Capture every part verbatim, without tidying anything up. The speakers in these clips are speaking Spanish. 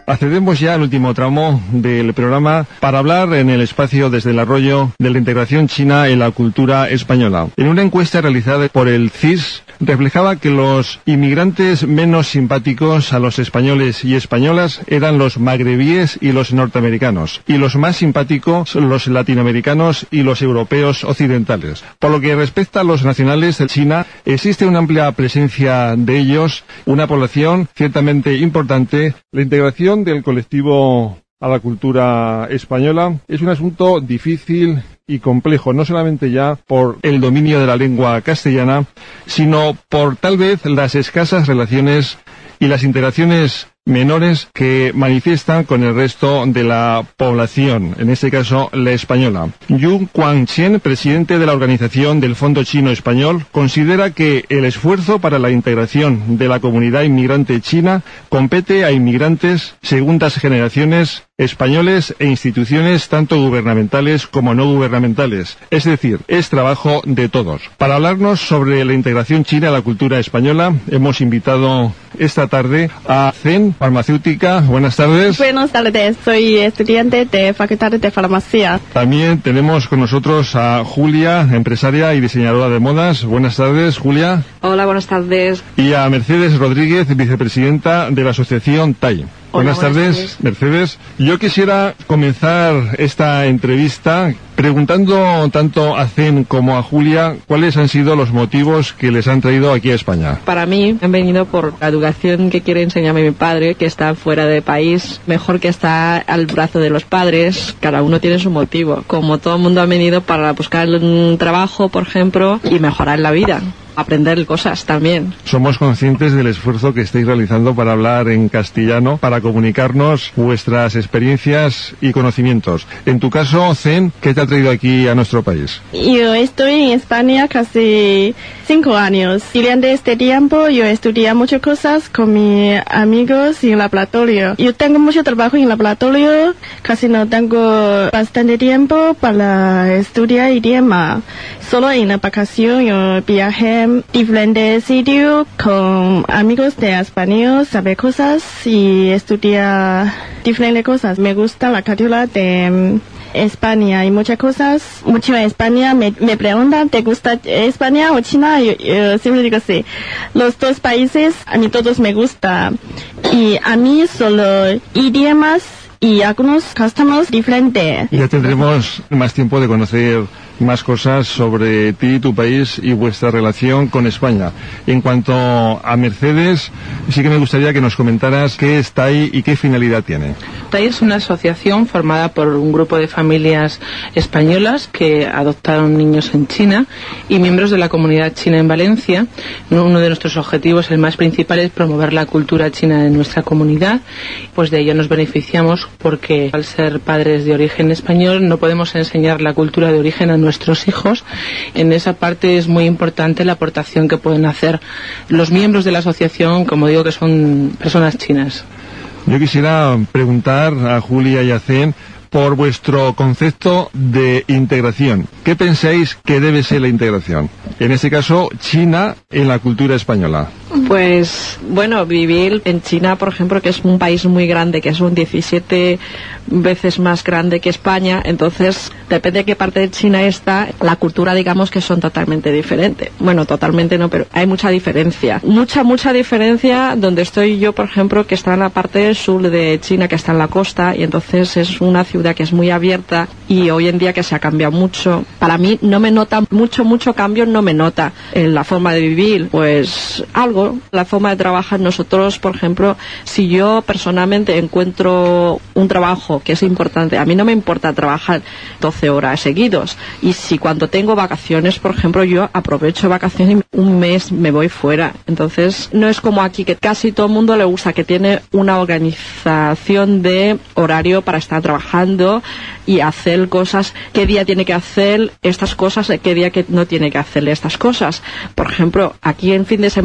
Accedemos ya al último tramo del programa para hablar en el espacio Desde el Arroyo de la integración china en la cultura española. En una encuesta realizada por el C I S, reflejaba que los inmigrantes menos simpáticos a los españoles y españolas eran los magrebíes y los norteamericanos, y los más simpáticos los latinoamericanos y los europeos occidentales. Por lo que respecta a los nacionales de China, existe una amplia presencia de ellos, una población ciertamente importante. La integración del colectivo a la cultura española es un asunto difícil y complejo, no solamente ya por el dominio de la lengua castellana, sino por tal vez las escasas relaciones y las interacciones menores que manifiestan con el resto de la población, en este caso la española. Yu Guangqian, presidente de la Organización del Fondo Chino Español, considera que el esfuerzo para la integración de la comunidad inmigrante china compete a inmigrantes, segundas generaciones, españoles e instituciones tanto gubernamentales como no gubernamentales. Es decir, es trabajo de todos. Para hablarnos sobre la integración china a la cultura española, hemos invitado esta tarde a Zen Farmacéutica. Buenas tardes. Buenas tardes, soy estudiante de Facultad de Farmacia. También tenemos con nosotros a Julia, empresaria y diseñadora de modas. Buenas tardes, Julia. Hola, buenas tardes. Y a Mercedes Rodríguez, vicepresidenta de la Asociación T A I. Hola, buenas, buenas tardes, tardes, Mercedes. Yo quisiera comenzar esta entrevista preguntando tanto a Zen como a Julia cuáles han sido los motivos que les han traído aquí a España. Para mí han venido por la educación que quiere enseñarme mi padre, que está fuera de país, mejor que está al brazo de los padres. Cada uno tiene su motivo. Como todo el mundo ha venido para buscar un trabajo, por ejemplo, y mejorar la vida. Aprender cosas también. Somos conscientes del esfuerzo que estáis realizando para hablar en castellano, para comunicarnos vuestras experiencias y conocimientos. En tu caso, Zen, ¿qué te ha traído aquí a nuestro país? Yo estoy en España casi cinco años. Durante este tiempo yo estudié muchas cosas con mis amigos en el laboratorio. Yo tengo mucho trabajo en el laboratorio, casi no tengo bastante tiempo para estudiar idioma. Solo en la vacación yo viajé diferentes sitios con amigos de español, saber cosas y estudiar diferentes cosas. Me gusta la cultura de España y muchas cosas. Mucho en España me, me preguntan, ¿te gusta España o China? Yo, yo siempre digo sí. Los dos países, a mí todos me gusta. Y a mí solo idiomas y algunos costumbre diferentes. Ya tendremos más tiempo de conocer más cosas sobre ti, tu país y vuestra relación con España. En cuanto a Mercedes, sí que me gustaría que nos comentaras qué es T A I y qué finalidad tiene. T A I es una asociación formada por un grupo de familias españolas que adoptaron niños en China y miembros de la comunidad china en Valencia. Uno de nuestros objetivos, el más principal, es promover la cultura china en nuestra comunidad. Pues de ello nos beneficiamos porque al ser padres de origen español no podemos enseñar la cultura de origen a nuestros hijos. En esa parte es muy importante la aportación que pueden hacer los miembros de la asociación, como digo, que son personas chinas. Yo quisiera preguntar a Julia y a Zen por vuestro concepto de integración. ¿Qué pensáis que debe ser la integración? En este caso, China en la cultura española. Pues, bueno, vivir en China, por ejemplo, que es un país muy grande, que es un diecisiete veces más grande que España, entonces, depende de qué parte de China está, la cultura, digamos, que son totalmente diferentes. Bueno, totalmente no, pero hay mucha diferencia. Mucha, mucha diferencia donde estoy yo, por ejemplo, que está en la parte sur de China, que está en la costa, y entonces es una ciudad que es muy abierta, y hoy en día que se ha cambiado mucho. Para mí no me nota mucho, mucho cambio, no me nota en la forma de vivir, pues algo. La forma de trabajar nosotros, por ejemplo, si yo personalmente encuentro un trabajo que es importante, a mí no me importa trabajar doce horas seguidos, y si cuando tengo vacaciones, por ejemplo, yo aprovecho vacaciones y un mes me voy fuera. Entonces no es como aquí, que casi todo el mundo le gusta, que tiene una organización de horario para estar trabajando y hacer cosas, qué día tiene que hacer estas cosas, qué día que no tiene que hacer estas cosas. Por ejemplo, aquí en fin de semana entras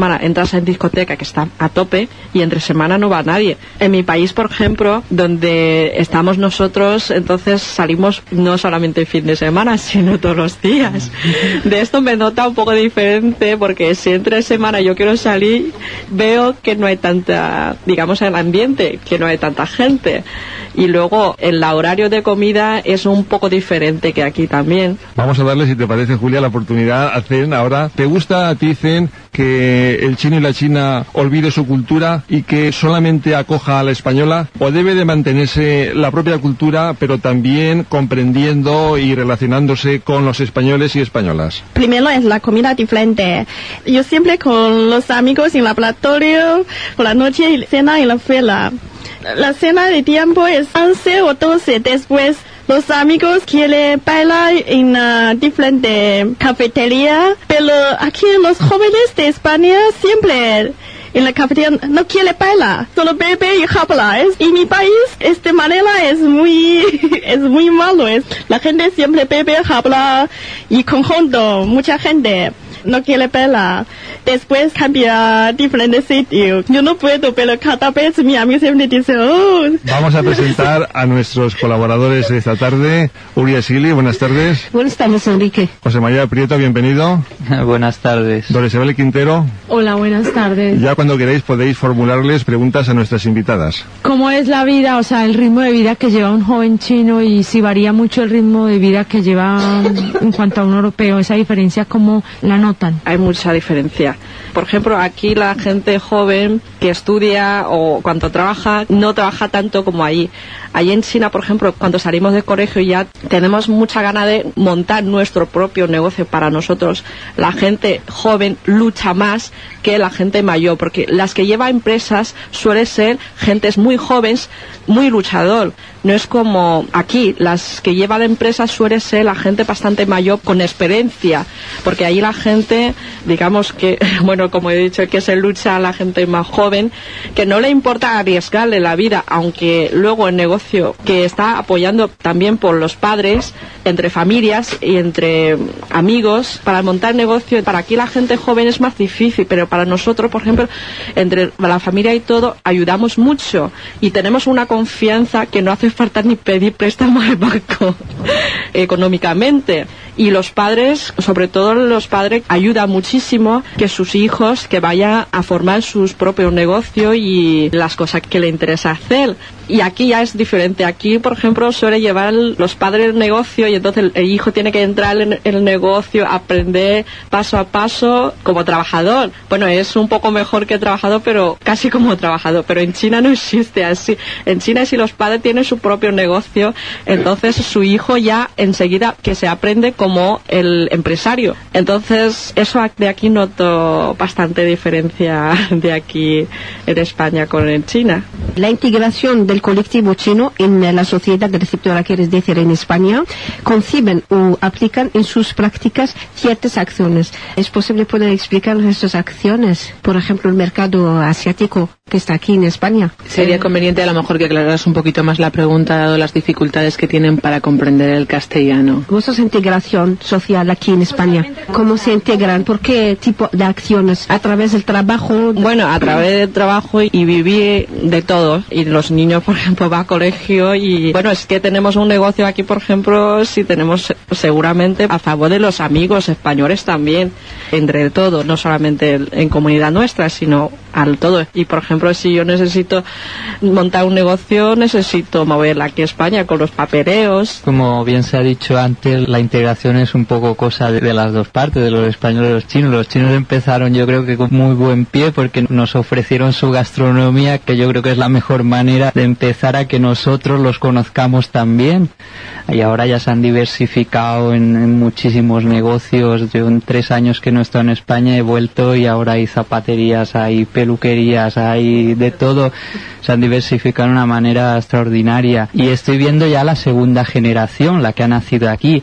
entras en discoteca que está a tope y entre semana no va nadie. En mi país, por ejemplo, donde estamos nosotros, entonces salimos no solamente el fin de semana, sino todos los días. De esto me nota un poco diferente porque si entre semana yo quiero salir, veo que no hay tanta, digamos, el ambiente, que no hay tanta gente. Y luego el horario de comida es un poco diferente que aquí también. Vamos a darle, si te parece, Julia, la oportunidad a Zen ahora. ¿Te gusta a ti, Zen, que el chino y la china olvide su cultura y que solamente acoja a la española? ¿O debe de mantenerse la propia cultura, pero también comprendiendo y relacionándose con los españoles y españolas? Primero es la comida diferente. Yo siempre con los amigos en el laboratorio, por la noche y cena en la escuela. La cena de tiempo es once o doce. Después los amigos quieren bailar en una diferente cafetería, pero aquí los jóvenes de España siempre en la cafetería no quieren bailar, solo bebe y habla. Y mi país, esta manera es muy, es muy malo. Es, la gente siempre bebe, habla y conjunto, mucha gente no quiere bailar. Después cambia a diferente sitio. Yo no puedo, pero cada vez mi amigo siempre dice, oh. Vamos a presentar a nuestros colaboradores de esta tarde. Uri Asili, buenas tardes. Buenas tardes, Enrique. José María Prieto, bienvenido. Buenas tardes. Don Isabel Quintero. Hola, buenas tardes. Ya cuando queráis podéis formularles preguntas a nuestras invitadas. ¿Cómo es la vida, o sea, el ritmo de vida que lleva un joven chino y si varía mucho el ritmo de vida que lleva en cuanto a un europeo? Esa diferencia, ¿cómo la notan? Hay mucha diferencia. Por ejemplo, aquí la gente joven que estudia o cuando trabaja, no trabaja tanto como allí. Allí en China, por ejemplo, cuando salimos del colegio ya tenemos mucha gana de montar nuestro propio negocio para nosotros. La gente joven lucha más que la gente mayor, porque las que lleva empresas suelen ser gentes muy jóvenes, muy luchador. No es como aquí, las que llevan empresas suele ser la gente bastante mayor con experiencia, porque allí la gente, digamos que, bueno, como he dicho, que se lucha a la gente más joven, que no le importa arriesgarle la vida, aunque luego el negocio que está apoyando también por los padres, entre familias y entre amigos, para montar negocio, para aquí la gente joven es más difícil, pero para nosotros, por ejemplo, entre la familia y todo, ayudamos mucho y tenemos una confianza que no hace falta ni pedir préstamo al banco económicamente. Y los padres, sobre todo los padres, ayudan muchísimo que sus hijos que vayan a formar sus propios negocios y las cosas que le interesa hacer. Y aquí ya es diferente. Aquí, por ejemplo, suele llevar los padres el negocio y entonces el hijo tiene que entrar en el negocio, aprender paso a paso como trabajador. Bueno, es un poco mejor que trabajador, pero casi como trabajador. Pero en China no existe así. En China, si los padres tienen su propio negocio, entonces su hijo ya enseguida que se aprende como el empresario. Entonces, eso de aquí noto bastante diferencia de aquí en España con en China. La integración del colectivo chino en la sociedad receptora, quieres decir, en España, conciben o aplican en sus prácticas ciertas acciones. ¿Es posible poder explicar estas acciones? Por ejemplo, el mercado asiático que está aquí en España. Sería conveniente a lo mejor que aclararas un poquito más la pregunta, dado las dificultades que tienen para comprender el castellano. Vuestra integración social aquí en España, ¿cómo se integran? ¿Por qué tipo de acciones? ¿A través del trabajo? Bueno, a través del trabajo y vivir de todo. Y los niños, por ejemplo, van a colegio y, bueno, es que tenemos un negocio aquí, por ejemplo, si tenemos seguramente a favor de los amigos españoles también, entre todo, no solamente en comunidad nuestra, sino al todo. Y, por ejemplo, si yo necesito montar un negocio, necesito moverla aquí a España con los papeleos. Como bien se ha dicho antes, la integración es un poco cosa de, de las dos partes, de los españoles y los chinos. Los chinos empezaron, yo creo que con muy buen pie, porque nos ofrecieron su gastronomía, que yo creo que es la mejor manera de empezar a que nosotros los conozcamos también. Y ahora ya se han diversificado en, en muchísimos negocios. Yo en tres años que no estoy en España he vuelto y ahora hay zapaterías, hay peluquerías, hay de todo. Se han diversificado de una manera extraordinaria. Y estoy viendo ya la segunda generación, la que ha nacido aquí.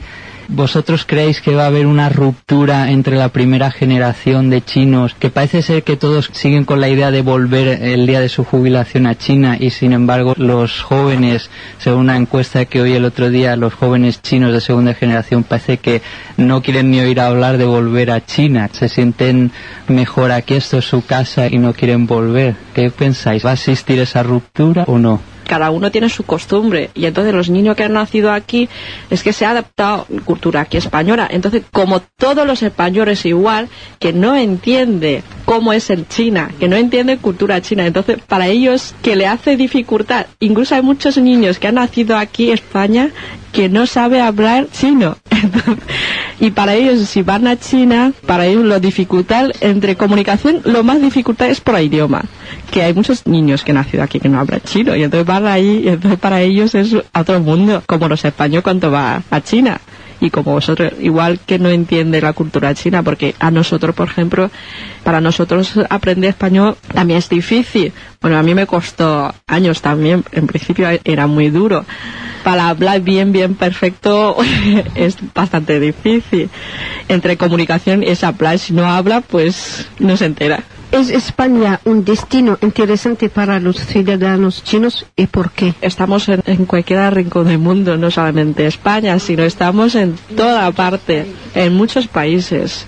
¿Vosotros creéis que va a haber una ruptura entre la primera generación de chinos, que parece ser que todos siguen con la idea de volver el día de su jubilación a China, y sin embargo los jóvenes, según una encuesta que oí el otro día, los jóvenes chinos de segunda generación parece que no quieren ni oír hablar de volver a China, se sienten mejor aquí, esto es su casa y no quieren volver? ¿Qué pensáis? ¿Va a existir esa ruptura o no? Cada uno tiene su costumbre, y entonces los niños que han nacido aquí es que se ha adaptado la cultura aquí española. Entonces, como todos los españoles igual, que no entiende cómo es el China, que no entiende cultura china, entonces para ellos que le hace dificultad. Incluso hay muchos niños que han nacido aquí en España que no sabe hablar chino. Y para ellos, si van a China, para ellos lo dificultad entre comunicación, lo más dificultad es por el idioma. Que hay muchos niños que han nacido aquí que no hablan chino, y entonces van ahí, y entonces para ellos es otro mundo, como los españoles cuando van a China. Y como vosotros, igual que no entiende la cultura china, porque a nosotros, por ejemplo, para nosotros aprender español también es difícil. Bueno, a mí me costó años también, en principio era muy duro. Para hablar bien, bien perfecto es bastante difícil. Entre comunicación es hablar, si no habla, pues no se entera. ¿Es España un destino interesante para los ciudadanos chinos y por qué? Estamos en, en cualquier rincón del mundo, no solamente España, sino estamos en toda parte, en muchos países.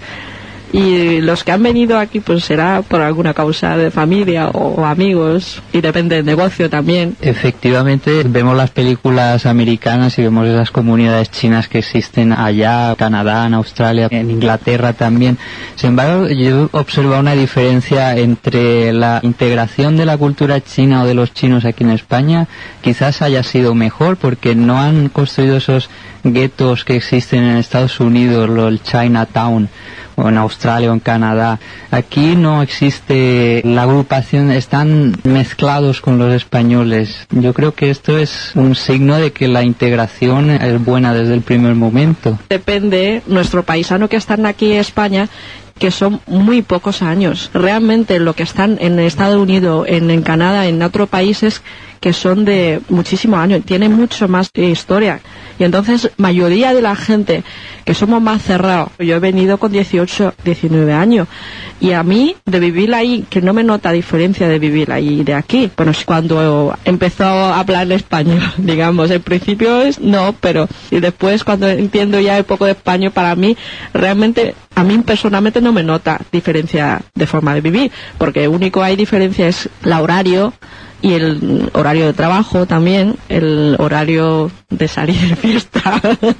Y los que han venido aquí pues será por alguna causa de familia o, o amigos, y depende del negocio también. Efectivamente, vemos las películas americanas y vemos esas comunidades chinas que existen allá, Canadá, en Australia, en Inglaterra también. Sin embargo, yo he observado una diferencia entre la integración de la cultura china o de los chinos aquí en España. Quizás haya sido mejor porque no han construido esos guetos que existen en Estados Unidos, el Chinatown, o en Australia o en Canadá. Aquí no existe la agrupación, están mezclados con los españoles. Yo creo que esto es un signo de que la integración es buena desde el primer momento. Depende, nuestro paisano que están aquí en España, que son muy pocos años. Realmente lo que están en Estados Unidos, en, en Canadá, en otros países que son de muchísimos años, tienen mucho más historia. Y entonces, mayoría de la gente que somos más cerrados, yo he venido con dieciocho, diecinueve años, y a mí, de vivir ahí, que no me nota diferencia de vivir ahí y de aquí. Bueno, es cuando empezó a hablar español, digamos, en principio es no, pero y después cuando entiendo ya un poco de español, para mí, realmente, a mí personalmente no me nota diferencia de forma de vivir, porque único hay diferencia es el horario, y el horario de trabajo también, el horario de salir de fiesta.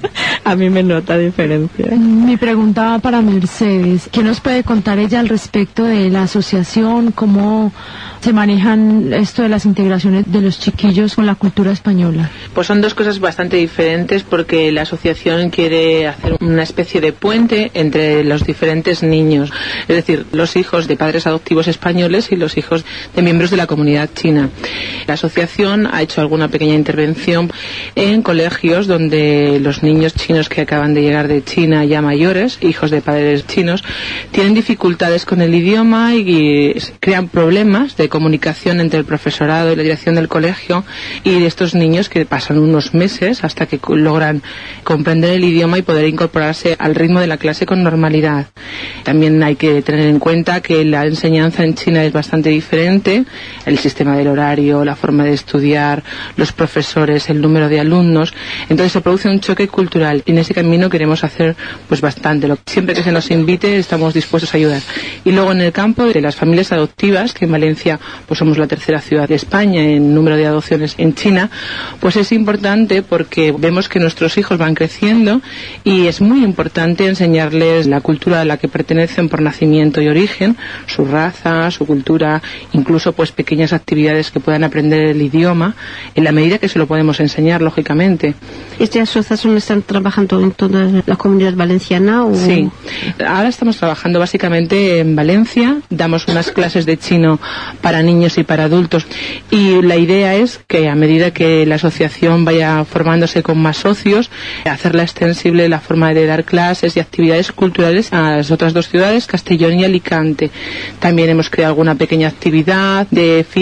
A mí me nota diferencia. Mi pregunta para Mercedes, ¿qué nos puede contar ella al respecto de la asociación? ¿Cómo se manejan esto de las integraciones de los chiquillos con la cultura española? Pues son dos cosas bastante diferentes, porque la asociación quiere hacer una especie de puente entre los diferentes niños, es decir, los hijos de padres adoptivos españoles y los hijos de miembros de la comunidad china. La asociación ha hecho alguna pequeña intervención en colegios donde los niños chinos que acaban de llegar de China, ya mayores, hijos de padres chinos, tienen dificultades con el idioma y crean problemas de comunicación entre el profesorado y la dirección del colegio, y de estos niños que pasan unos meses hasta que logran comprender el idioma y poder incorporarse al ritmo de la clase con normalidad. También hay que tener en cuenta que la enseñanza en China es bastante diferente, el sistema del horario, la forma de estudiar, los profesores, el número de alumnos. Entonces se produce un choque cultural, y en ese camino queremos hacer pues bastante. Siempre que se nos invite estamos dispuestos a ayudar. Y luego en el campo de las familias adoptivas, que en Valencia pues somos la tercera ciudad de España en número de adopciones en China, pues es importante porque vemos que nuestros hijos van creciendo y es muy importante enseñarles la cultura a la que pertenecen por nacimiento y origen, su raza, su cultura, incluso pues pequeñas actividades que puedan aprender el idioma en la medida que se lo podemos enseñar, lógicamente. ¿Esta asociación está trabajando en toda la comunidad valenciana? ¿O? Sí, ahora estamos trabajando básicamente en Valencia, damos unas clases de chino para niños y para adultos, y la idea es que a medida que la asociación vaya formándose con más socios, hacerla extensible la forma de dar clases y actividades culturales a las otras dos ciudades, Castellón y Alicante. También hemos creado alguna pequeña actividad de fiestas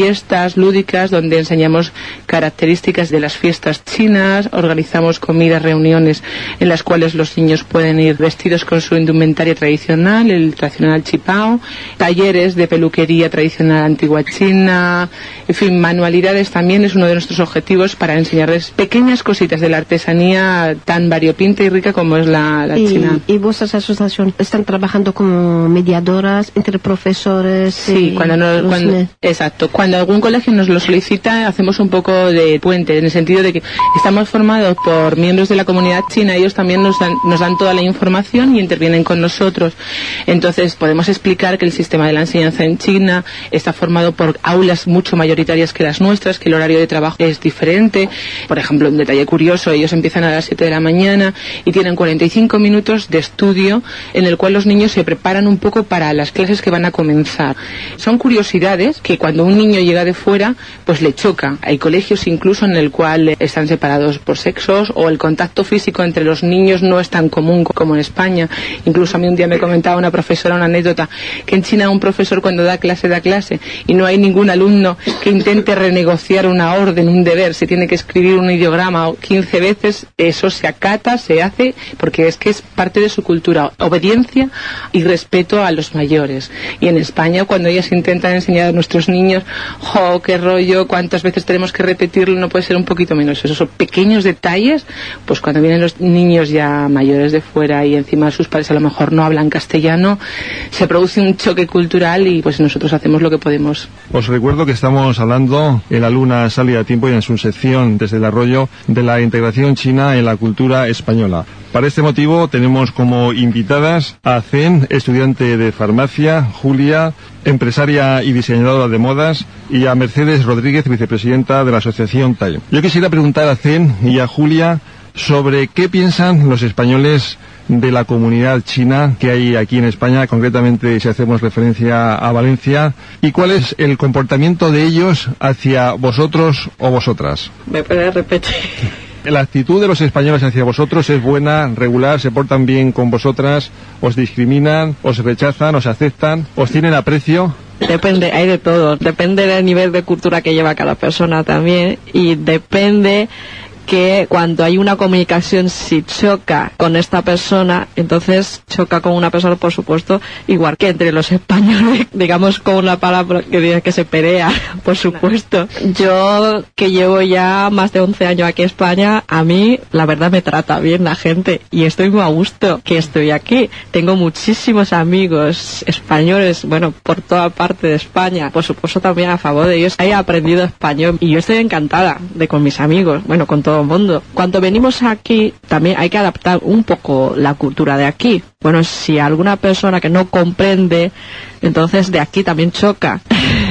actividades lúdicas donde enseñamos características de las fiestas chinas, organizamos comidas, reuniones en las cuales los niños pueden ir vestidos con su indumentaria tradicional, el tradicional chipao, talleres de peluquería tradicional antigua china, en fin, manualidades también es uno de nuestros objetivos para enseñarles pequeñas cositas de la artesanía tan variopinta y rica como es la, la y, china. ¿Y vuestras asociaciones están trabajando como mediadoras entre profesores? Sí, y cuando, nos, cuando ne- exacto, cuando algún colegio nos lo solicita, hacemos un poco de puente, en el sentido de que estamos formados por miembros de la comunidad china, ellos también nos dan, nos dan toda la información y intervienen con nosotros. Entonces podemos explicar que el sistema de la enseñanza en China está formado por aulas mucho mayoritarias que las nuestras, que el horario de trabajo es diferente. Por ejemplo, un detalle curioso, ellos empiezan a las siete de la mañana y tienen cuarenta y cinco minutos de estudio en el cual los niños se preparan un poco para las clases que van a comenzar. Son curiosidades que cuando un niño llega de fuera, pues le choca. Hay colegios incluso en el cual están separados por sexos o el contacto físico entre los niños no es tan común como en España. Incluso a mí un día me comentaba una profesora una anécdota que en China un profesor cuando da clase da clase y no hay ningún alumno que intente renegociar una orden, un deber. Se tiene que escribir un ideograma quince veces, eso se acata, se hace, porque es que es parte de su cultura, obediencia y respeto a los mayores. Y en España cuando ellas intentan enseñar a nuestros niños, jo, qué rollo, cuántas veces tenemos que repetirlo, no puede ser un poquito menos. Esos son pequeños detalles, pues cuando vienen los niños ya mayores de fuera y encima sus padres a lo mejor no hablan castellano, se produce un choque cultural y pues nosotros hacemos lo que podemos. Os recuerdo que estamos hablando en la Luna Sale a Tiempo y en su sección Desde el Arroyo de la integración china en la cultura española. Para este motivo tenemos como invitadas a Zen, estudiante de farmacia, Julia, empresaria y diseñadora de modas, y a Mercedes Rodríguez, vicepresidenta de la asociación T A I. Yo quisiera preguntar a Zen y a Julia sobre qué piensan los españoles de la comunidad china que hay aquí en España, concretamente si hacemos referencia a Valencia, y cuál es el comportamiento de ellos hacia vosotros o vosotras. ¿Me puedes repetir? La actitud de los españoles hacia vosotros es buena, regular, se portan bien con vosotras, os discriminan, os rechazan, os aceptan, os tienen aprecio. Depende, hay de todo. Depende del nivel de cultura que lleva cada persona también y depende que cuando hay una comunicación, si choca con esta persona, entonces choca con una persona, por supuesto, igual que entre los españoles, digamos con una palabra que dice que se pelea, por supuesto. Yo, que llevo ya más de once años aquí en España, a mí, la verdad, me trata bien la gente y estoy muy a gusto que estoy aquí. Tengo muchísimos amigos españoles, bueno, por toda parte de España, por supuesto también a favor de ellos. He aprendido español y yo estoy encantada de con mis amigos, bueno, con todo el mundo. Cuando venimos aquí también hay que adaptar un poco la cultura de aquí. Bueno, si alguna persona que no comprende, entonces de aquí también choca.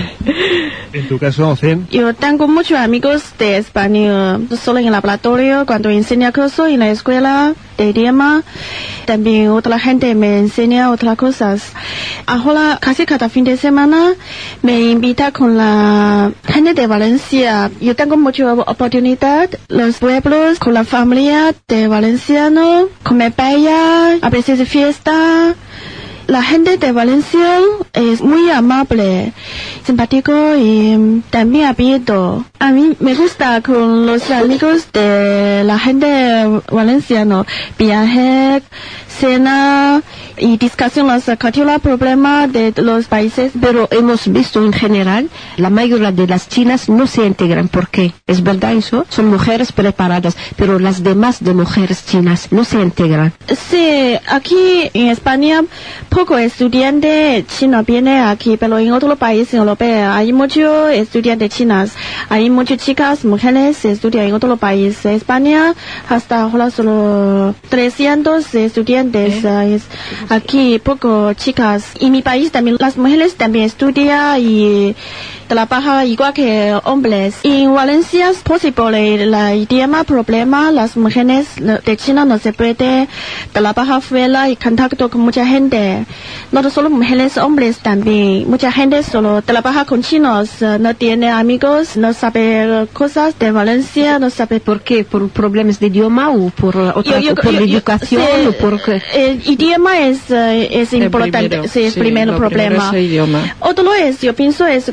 En tu caso, Zen. Yo tengo muchos amigos de España, solo en el laboratorio, cuando enseña curso en la escuela de idioma. También otra gente me enseña otras cosas. Ahora, casi cada fin de semana, me invita con la gente de Valencia. Yo tengo mucha oportunidad, los pueblos, con la familia de valenciano, comer paella, a veces de fiesta. La gente de Valencia es muy amable, simpático y también abierto. A mí me gusta con los amigos de la gente valenciana viajar, cena y discusión los cualquier problema de los países. Pero hemos visto en general, la mayoría de las chinas no se integran. ¿Por qué? Es verdad eso, son mujeres preparadas, pero las demás de mujeres chinas no se integran. Sí, aquí en España poco estudiante chino viene aquí, pero en otros países europeos hay muchos estudiantes chinas. Hay muchas chicas, mujeres que estudian en otros países. En España hasta ahora solo trescientos estudiantes. ¿Eh? Es, aquí poco chicas. Y en mi país también las mujeres también estudian y trabajan igual que hombres. En Valencia es posible el idioma problema. Las mujeres de China no se puede trabajar fuera y contacto con mucha gente. No solo mujeres, hombres también. Mucha gente solo trabaja con chinos, no tiene amigos, no sabe cosas de Valencia, no sabe por qué, por problemas de idioma o por otra, yo, yo, o por yo, educación yo, o por qué. El idioma es, es importante, primero, sí, es sí, primer problema. Es el idioma. Otro es, yo pienso, es el gobierno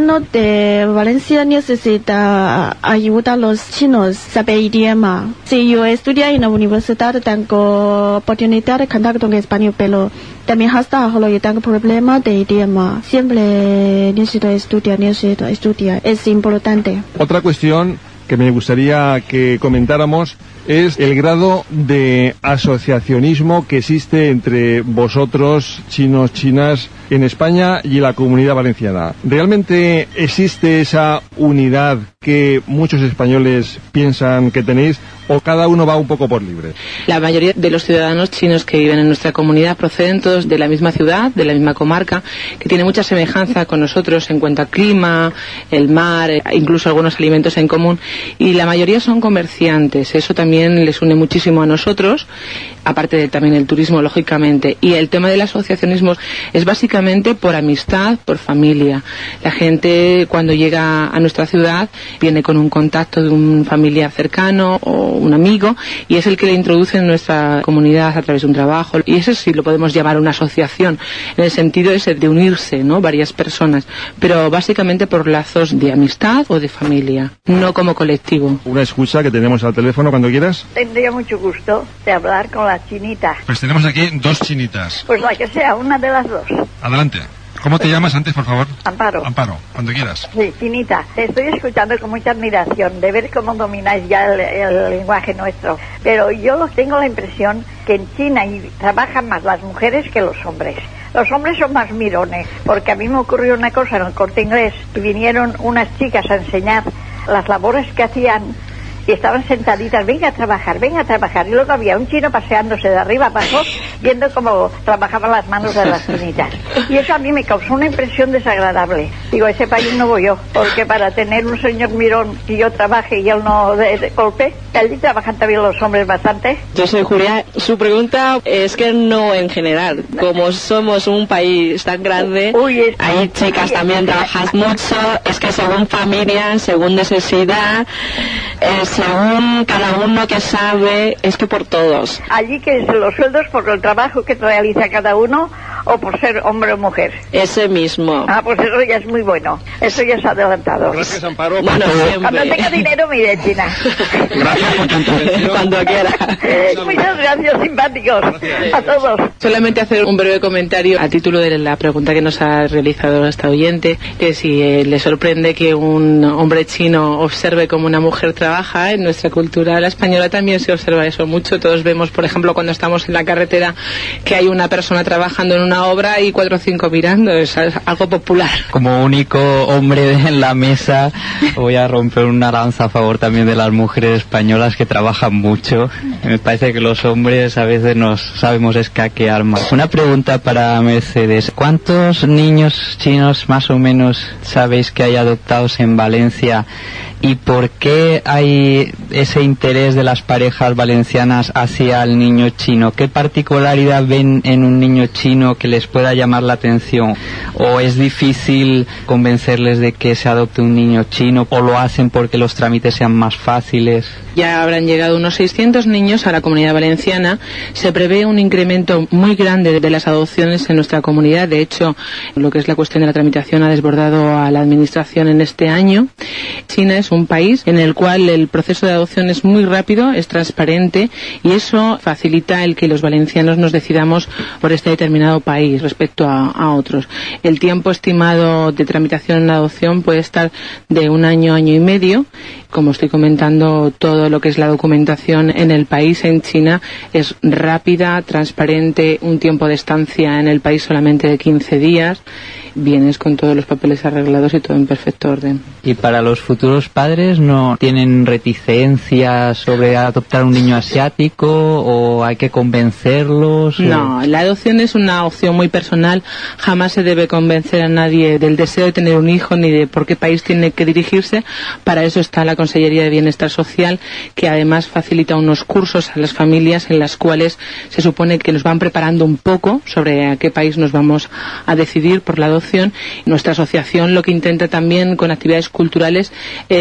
chino de Valencia necesita ayuda a los chinos saber idioma. Si yo estudio en la universidad, tengo oportunidad de contacto con español, pero también hasta ahora yo tengo problemas de idioma. Siempre necesito estudiar, necesito estudiar. Es importante. Otra cuestión que me gustaría que comentáramos es el grado de asociacionismo que existe entre vosotros, chinos, chinas, en España y en la Comunidad Valenciana. ¿Realmente existe esa unidad que muchos españoles piensan que tenéis, o cada uno va un poco por libre? La mayoría de los ciudadanos chinos que viven en nuestra comunidad proceden todos de la misma ciudad, de la misma comarca, que tiene mucha semejanza con nosotros en cuanto a clima, el mar, incluso algunos alimentos en común, y la mayoría son comerciantes. Eso también les une muchísimo a nosotros, aparte de también el turismo, lógicamente. Y el tema del asociacionismo es básicamente por amistad, por familia. La gente, cuando llega a nuestra ciudad, viene con un contacto de un familiar cercano o un amigo, y es el que le introduce en nuestra comunidad a través de un trabajo, y eso sí lo podemos llamar una asociación, en el sentido ese de unirse, ¿no?, varias personas, pero básicamente por lazos de amistad o de familia, no como colectivo. Una escucha que tenemos al teléfono, cuando quieras. Tendría mucho gusto de hablar con la chinita. Pues tenemos aquí dos chinitas. Pues la que sea, una de las dos. Adelante. ¿Cómo te llamas antes, por favor? Amparo. Amparo, cuando quieras. Sí, chinita, te estoy escuchando con mucha admiración de ver cómo domináis ya el, el lenguaje nuestro. Pero yo tengo la impresión que en China y trabajan más las mujeres que los hombres. Los hombres son más mirones, porque a mí me ocurrió una cosa en el Corte Inglés, y vinieron unas chicas a enseñar las labores que hacían, y estaban sentaditas, venga a trabajar, venga a trabajar, y luego había un chino paseándose de arriba abajo, viendo cómo trabajaban las manos de las chinitas. Y eso a mí me causó una impresión desagradable. Digo, a ese país no voy yo, porque para tener un señor mirón y yo trabaje y él no de, de golpe, allí trabajan también los hombres bastante. Yo soy Julia. Su pregunta es que no en general, como somos un país tan grande, Uy, es... hay chicas también trabajan mucho, es que según familia, según necesidad, eh, según cada uno que sabe, es que por todos. Allí que es los sueldos por el trabajo que realiza cada uno, o por ser hombre o mujer. Ese mismo. Ah, pues eso ya es muy bueno. Eso ya es adelantado. Gracias, Amparo. Bueno, Cuando siempre. tenga dinero, mire, China. Gracias por tu intervención. Cuando quiera. Eh, muchas gracias, simpáticos. Gracias. A todos. Solamente hacer un breve comentario a título de la pregunta que nos ha realizado esta oyente, que si eh, le sorprende que un hombre chino observe cómo una mujer trabaja. En nuestra cultura, la española, también se observa eso mucho. Todos vemos, por ejemplo, cuando estamos en la carretera, que hay una persona trabajando en una obra y cuatro o cinco mirando. Es algo popular. Como único hombre en la mesa, voy a romper una lanza a favor también de las mujeres españolas que trabajan mucho. Me parece que los hombres a veces nos sabemos escaquear más. Una pregunta para Mercedes. ¿Cuántos niños chinos más o menos sabéis que hay adoptados en Valencia? ¿Y por qué hay ese interés de las parejas valencianas hacia el niño chino? ¿Qué particularidad ven en un niño chino que les pueda llamar la atención? ¿O es difícil convencerles de que se adopte un niño chino? ¿O lo hacen porque los trámites sean más fáciles? Ya habrán llegado unos seiscientos niños a la Comunidad Valenciana. Se prevé un incremento muy grande de las adopciones en nuestra comunidad. De hecho, lo que es la cuestión de la tramitación ha desbordado a la Administración en este año. China es un país en el cual el proceso de adopción es muy rápido, es transparente, y eso facilita el que los valencianos nos decidamos por este determinado país respecto a, a otros. El tiempo estimado de tramitación en la adopción puede estar de un año, año y medio. Como estoy comentando, todo lo que es la documentación en el país, en China, es rápida, transparente, un tiempo de estancia en el país solamente de quince días, vienes con todos los papeles arreglados y todo en perfecto orden. ¿Y para los futuros padres no tienen reticencias sobre adoptar un niño asiático o hay que convencerlos? No, la adopción es una opción muy personal. Jamás se debe convencer a nadie del deseo de tener un hijo ni de por qué país tiene que dirigirse. Para eso está la Consellería de Bienestar Social, que además facilita unos cursos a las familias en las cuales se supone que nos van preparando un poco sobre a qué país nos vamos a decidir por la adopción. Nuestra asociación lo que intenta también con actividades culturales es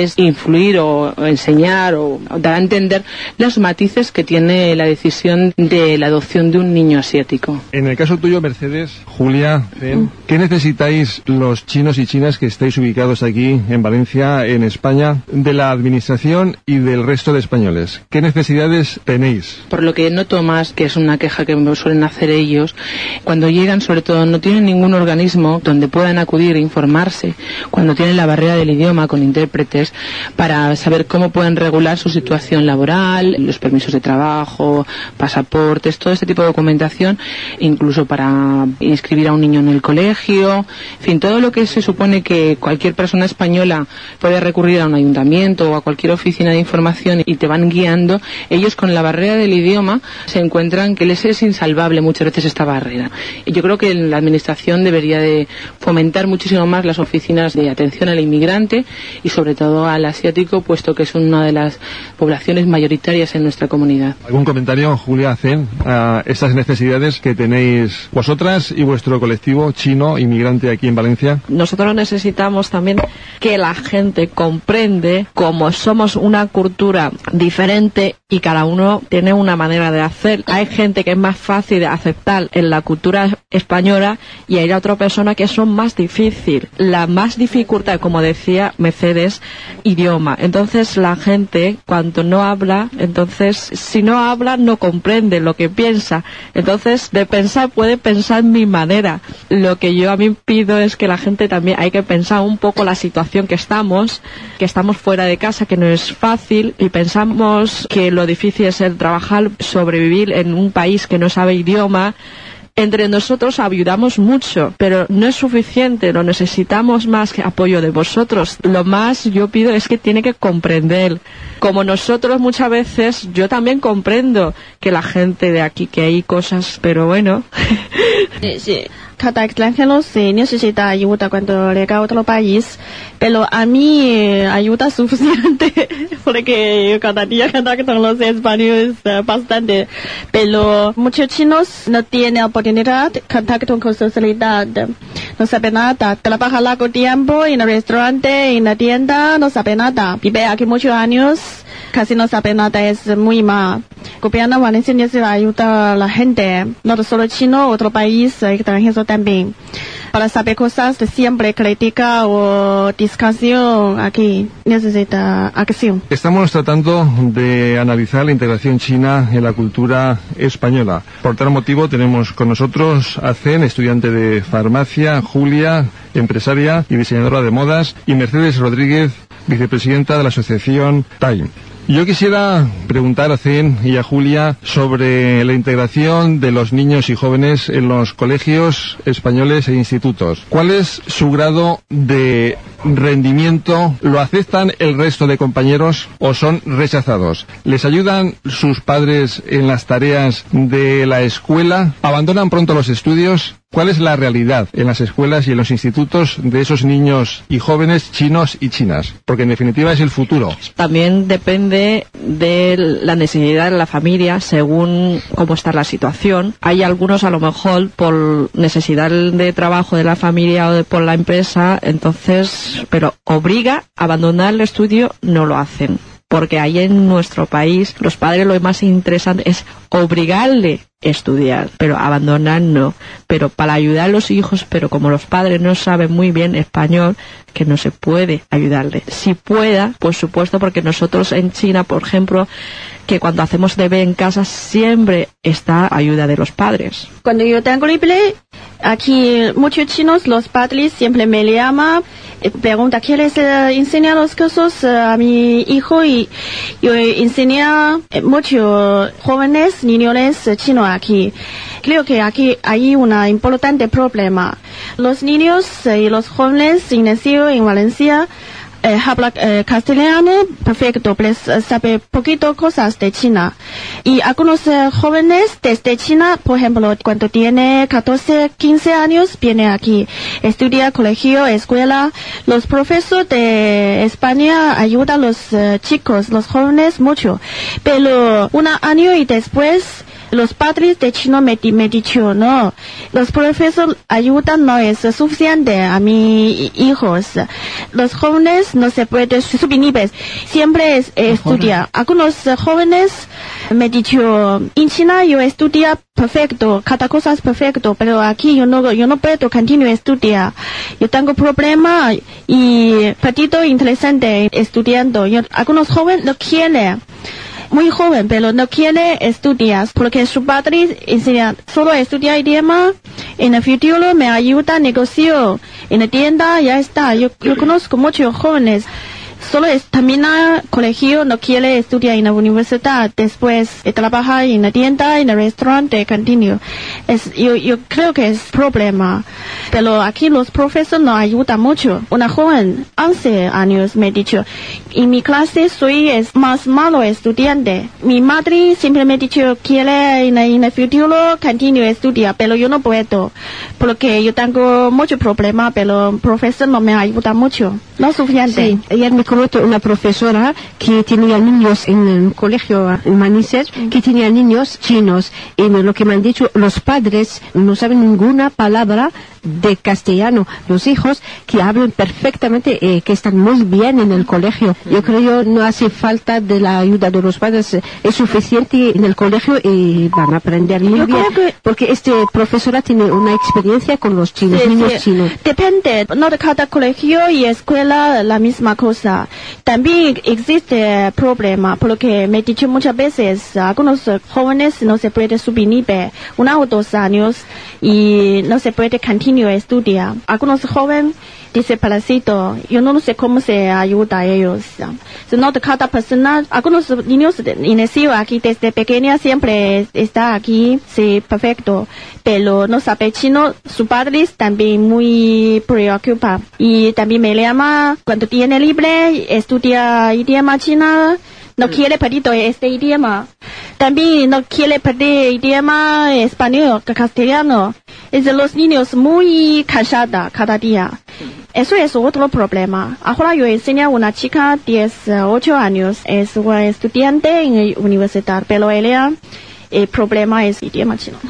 es influir o, o enseñar o, o dar a entender los matices que tiene la decisión de la adopción de un niño asiático. En el caso tuyo, Mercedes, Julia, Ben, ¿qué necesitáis los chinos y chinas que estáis ubicados aquí en Valencia, en España, de la administración y del resto de españoles? ¿Qué necesidades tenéis? Por lo que noto más, que es una queja que suelen hacer ellos, cuando llegan, sobre todo, no tienen ningún organismo donde puedan acudir e informarse, cuando tienen la barrera del idioma con intérpretes, para saber cómo pueden regular su situación laboral, los permisos de trabajo, pasaportes, todo este tipo de documentación, incluso para inscribir a un niño en el colegio, en fin, todo lo que se supone que cualquier persona española puede recurrir a un ayuntamiento o a cualquier oficina de información y te van guiando. Ellos, con la barrera del idioma, se encuentran que les es insalvable muchas veces esta barrera. Y yo creo que la administración debería de fomentar muchísimo más las oficinas de atención al inmigrante y sobre todo al asiático, puesto que es una de las poblaciones mayoritarias en nuestra comunidad. ¿Algún comentario, Julia, hacen a estas necesidades que tenéis vosotras y vuestro colectivo chino inmigrante aquí en Valencia? Nosotros necesitamos también que la gente comprende cómo somos una cultura diferente y cada uno tiene una manera de hacer. Hay gente que es más fácil de aceptar en la cultura española y hay otra persona que son más difícil. La más dificultad, como decía Mercedes, idioma. Entonces la gente, cuando no habla, entonces si no habla no comprende lo que piensa. Entonces de pensar puede pensar mi manera. Lo que yo a mí pido es que la gente también hay que pensar un poco la situación que estamos, que estamos fuera de casa, que no es fácil y pensamos que lo difícil es el trabajar, sobrevivir en un país que no sabe idioma. Entre nosotros ayudamos mucho, pero no es suficiente, lo necesitamos más que apoyo de vosotros. Lo más yo pido es que tiene que comprender. Como nosotros muchas veces, yo también comprendo que la gente de aquí, que hay cosas, pero bueno. Sí, sí. Cada extranjero sí necesita ayuda cuando llega a otro país, pero a mí eh, ayuda suficiente porque cada día contacto con los españoles uh, bastante, pero muchos chinos no tienen oportunidad de contacto con sociedad, no saben nada, trabaja largo tiempo en el restaurante, en la tienda, no sabe nada, vive aquí muchos años, casi no sabe nada, es muy mal. El gobierno valenciano necesita ayuda a la gente, no solo chino, otro país, extranjero también, para saber cosas de siempre, crítica o discusión, aquí necesita acción. Estamos tratando de analizar la integración china en la cultura española. Por tal motivo tenemos con nosotros a Zen, estudiante de farmacia, Julia, empresaria y diseñadora de modas, y Mercedes Rodríguez, vicepresidenta de la asociación Time. Yo quisiera preguntar a Zen y a Julia sobre la integración de los niños y jóvenes en los colegios españoles e institutos. ¿Cuál es su grado de rendimiento? ¿Lo aceptan el resto de compañeros o son rechazados? ¿Les ayudan sus padres en las tareas de la escuela? ¿Abandonan pronto los estudios? ¿Cuál es la realidad en las escuelas y en los institutos de esos niños y jóvenes chinos y chinas? Porque en definitiva es el futuro. También depende de la necesidad de la familia según cómo está la situación. Hay algunos a lo mejor por necesidad de trabajo de la familia o de, por la empresa, entonces, pero obliga a abandonar el estudio, no lo hacen. Porque ahí en nuestro país los padres lo más interesante es obligarle a estudiar, pero abandonar no. Pero para ayudar a los hijos, pero como los padres no saben muy bien español, que no se puede ayudarle. Si pueda, por supuesto, porque nosotros en China, por ejemplo, que cuando hacemos deber en casa siempre está ayuda de los padres. Cuando yo tengo libre, aquí muchos chinos, los padres siempre me llaman, pregunta, ¿quieres uh, enseñar los cursos uh, a mi hijo? Y yo enseño eh, muchos jóvenes, niños uh, chinos aquí. Creo que aquí hay un importante problema. Los niños uh, y los jóvenes nacidos en Valencia Eh, habla eh, castellano perfecto, pero eh, sabe poquito cosas de China. Y algunos eh, jóvenes desde China, por ejemplo, cuando tiene catorce, quince años, viene aquí, estudia colegio, escuela. Los profesores de España ayudan a los eh, chicos, los jóvenes mucho. Pero un año y después Los padres de chino me, me dicho, no, los profesores ayudan no es suficiente a mis hijos. Los jóvenes no se pueden subir niveles, siempre es, estudia. Algunos jóvenes me dicho, en China yo estudia perfecto, cada cosa es perfecto, pero aquí yo no, yo no puedo continuar estudiar. Yo tengo problema y partido interesante estudiando. Yo, algunos jóvenes no quieren. Muy joven, pero no quiere estudiar porque su padre enseña solo estudiar idioma. En el futuro me ayuda a negocio en la tienda, ya está. Yo, yo conozco muchos jóvenes. Solo es, termina colegio, no quiere estudiar en la universidad, después eh, trabaja en la tienda, en el restaurante, continuo. Es, yo, yo creo que es problema. Pero aquí los profesores nos ayudan mucho. Una joven, once años, me ha dicho, en mi clase soy es más malo estudiante. Mi madre siempre me ha dicho, quiere en, en el futuro continuar estudiar, pero yo no puedo, porque yo tengo mucho problema, pero el profesor no me ayuda mucho. No es suficiente. Sí, ayer me conozco una profesora que tenía niños en el colegio en Manises, mm. que tenía niños chinos, y lo que me han dicho, los padres no saben ninguna palabra de castellano. Los hijos que hablan perfectamente, eh, que están muy bien en el colegio. Yo creo no hace falta de la ayuda de los padres, eh, es suficiente en el colegio y van a aprender muy Yo bien. Que... Porque este profesora tiene una experiencia con los chinos, sí, niños sí. chinos. Depende, no de cada colegio y escuela la misma cosa. También existe problema, porque me he dicho muchas veces, algunos jóvenes no se puede subir nivel, uno o dos años, y no se puede continuar a estudiar. Algunos jóvenes dicen parasito, yo no sé cómo se ayuda a ellos. No de cada persona, algunos niños inicio aquí desde pequeña siempre está aquí, sí, perfecto, pero no sabe chino, sus padres también muy preocupados. Y también me llama, cuando tiene libre, estudia idioma chino, no quiere perder este idioma. También no quiere perder idioma español, castellano. Es de los niños muy cansados cada día. Eso es otro problema. Ahora yo enseño a una chica de dieciocho años, es una estudiante en la universidad, pero ella, el problema es idioma chino.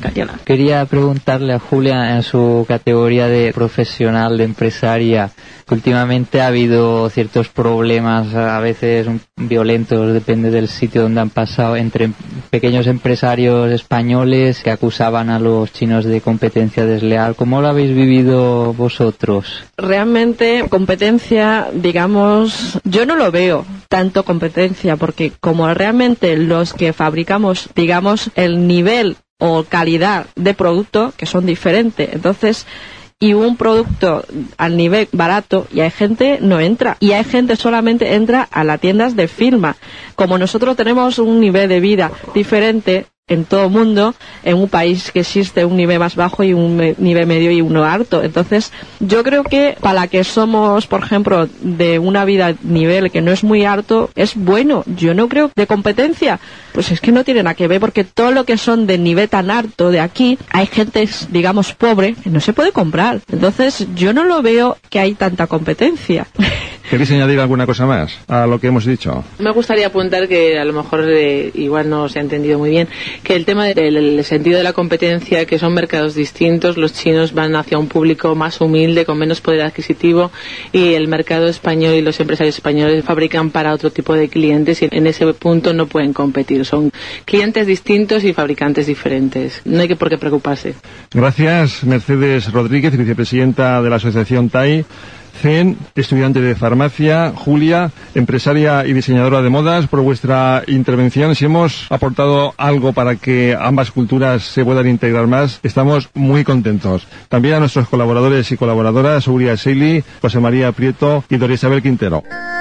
Quería preguntarle a Julia, en su categoría de profesional, de empresaria, que últimamente ha habido ciertos problemas, a veces violentos, depende del sitio donde han pasado, entre pequeños empresarios españoles que acusaban a los chinos de competencia desleal. ¿Cómo lo habéis vivido vosotros? Realmente competencia, digamos, yo no lo veo tanto competencia, porque como realmente los que fabricamos, digamos, el nivel o calidad de producto, que son diferentes, entonces, y un producto al nivel barato, y hay gente no entra, y hay gente solamente entra a las tiendas de firma. Como nosotros tenemos un nivel de vida diferente en todo el mundo, en un país que existe un nivel más bajo y un me- nivel medio y uno alto. Entonces, yo creo que para que somos, por ejemplo, de una vida nivel que no es muy alto, es bueno. Yo no creo de competencia, pues es que no tiene nada que ver, porque todo lo que son de nivel tan alto de aquí, hay gente, digamos, pobre, que no se puede comprar. Entonces, yo no lo veo que hay tanta competencia. ¿Queréis añadir alguna cosa más a lo que hemos dicho? Me gustaría apuntar que a lo mejor eh, igual no se ha entendido muy bien, que el tema del el sentido de la competencia, que son mercados distintos, los chinos van hacia un público más humilde, con menos poder adquisitivo, y el mercado español y los empresarios españoles fabrican para otro tipo de clientes, y en ese punto no pueden competir. Son clientes distintos y fabricantes diferentes. No hay que por qué preocuparse. Gracias, Mercedes Rodríguez, vicepresidenta de la Asociación T A I. Zen, estudiante de farmacia. Julia, empresaria y diseñadora de modas, por vuestra intervención. Si hemos aportado algo para que ambas culturas se puedan integrar más, estamos muy contentos. También a nuestros colaboradores y colaboradoras, Uria Seili, José María Prieto y Doria Isabel Quintero.